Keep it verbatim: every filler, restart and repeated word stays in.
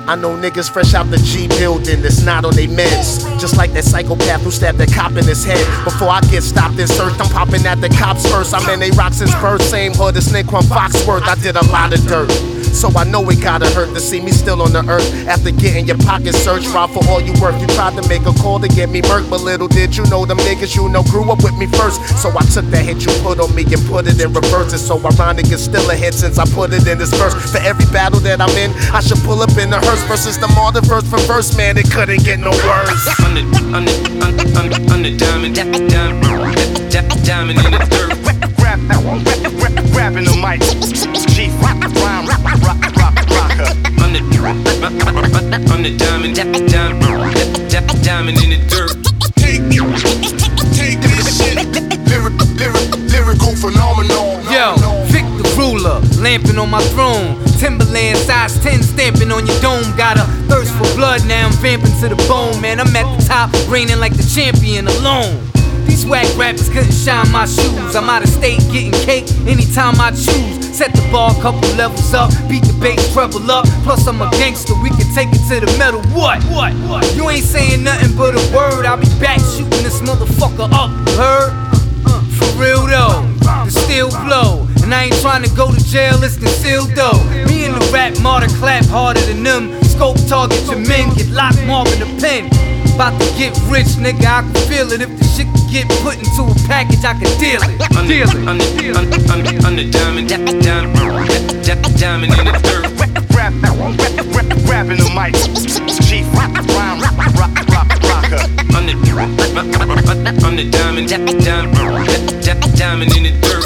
I know niggas fresh out the G building that's not on they meds. Just like that psychopath who stabbed that cop in his head. Before I get stopped and searched, I'm popping at the cops first. I'm in they rock since birth, same hood as Nick from Foxworth. I did a lot of dirt, so I know it gotta hurt to see me still on the earth. After getting your pockets searched, rob for all you worth. You tried to make a call to get me murked, but little did you know them niggas you know grew up with me first. So I took that hit you put on me and put it in reverse. It's so ironic, it's still a hit since I put it in this verse. For every battle that I'm in, I should pull up in the hearse versus the martyr verse for verse, man, it couldn't get no worse. On the, on the, on the, on the, on the diamond, diamond, diamond in the dirt. Rap, rap, rap, rapping the mic. Chief, rhyme, rock, rock, rocker. On the, on the diamond, diamond, diamond in the dirt. Take, take this shit. Lyric, lyric, lyrical phenomenon. Yo, Vic the ruler, lamping on my throne. Timberland size ten stamping on your dome. Got a thirst for blood, now I'm vamping to the bone. Man, I'm at the top, reigning like the champion alone. These whack rappers couldn't shine my shoes. I'm out of state getting cake anytime I choose. Set the bar a couple levels up, beat the bass treble up. Plus I'm a gangster, we can take it to the metal. What? What? What? You ain't saying nothing but a word. I'll be back shooting this motherfucker up. You heard? For real though, the steel blow. And I ain't trying to go to jail, it's concealed though. Me and the rap martyr clap harder than them. Scope target your men, get locked more in the pen. About to get rich, nigga, I can feel it. If the shit can get put into a package, I can deal it. Deal it. On the, on the, on the, on the diamond, diamond, diamond in the dirt. Rap, rap, rap, rapping the mic. Chief, rhyme, rock, rock, rocker. On the, on the diamond, diamond, diamond in the dirt.